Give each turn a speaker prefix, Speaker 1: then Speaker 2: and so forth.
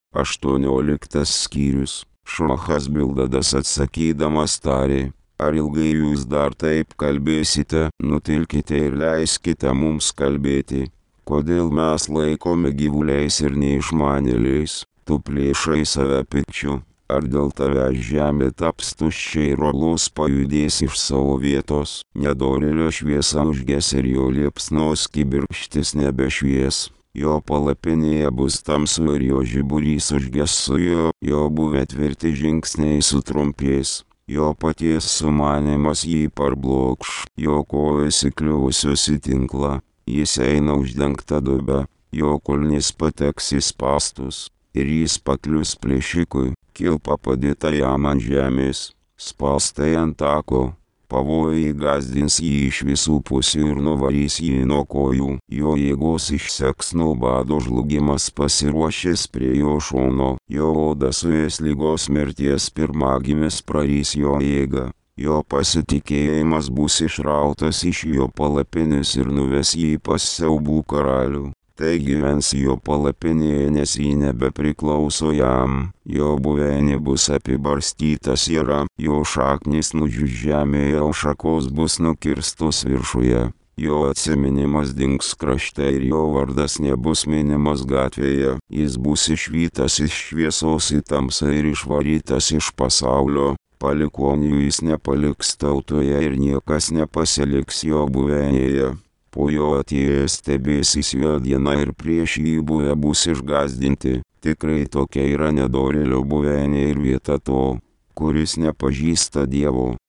Speaker 1: 18 skyrius. Šachas Bildadas atsakydamas tarė, ar ilgai jūs dar taip kalbėsite, nutilkite ir leiskite mums kalbėti. Kodėl mes laikome gyvuliais ir neišmanėliais, tu plėšai save pikčiu, ar dėl tavęs žemė taps tuščia ir uolos pajudės iš savo vietos, nedorėlio šviesa užges ir jo liepsnos kibirkštis nebešvies. Jo palapinėje bus tamsu ir jo žiburys užges su jo buvę tvirti žingsniai sutrumpės, jo paties sumanimas jį parblokš, jo kojas įkliuvusios į tinklą, jis eina uždengta duobę, jo kulnys pateks į spąstus, ir jis paklius plėšikui, kilpa padėta jam ant žemės, spąstai ant tako. Pavojai gąsdins jį iš visų pusių ir nuvarys jį nuo kojų, jo jėgos išseks nuo bado, žlugimas pasiruošęs prie jo šono, jo oda suės lygos mirties, pirmagimis prarys jo jėgą, jo pasitikėjimas bus išrautas iš jo palapinės ir nuves jį pas siaubų karalių. Tai gyvens jo palapinėje, nes jį nebepriklauso jam, jo buveinė bus apibarstyta siera, jo šaknis nudžius žemėje, o šakos bus nukirstos viršuje, jo atsiminimas dings krašte ir jo vardas nebus minimas gatvėje, jis bus išvytas iš šviesos į tamsą ir išvarytas iš pasaulio. Palikuonių jis nepaliks tautoje ir niekas nepasiliks jo buveinėje. Po jo atėjęs stebėsis jo diena ir prieš jį buvę bus išgąsdinti. Tikrai tokia yra nedorėlio buveinė ir vieta to, kuris nepažįsta Dievo.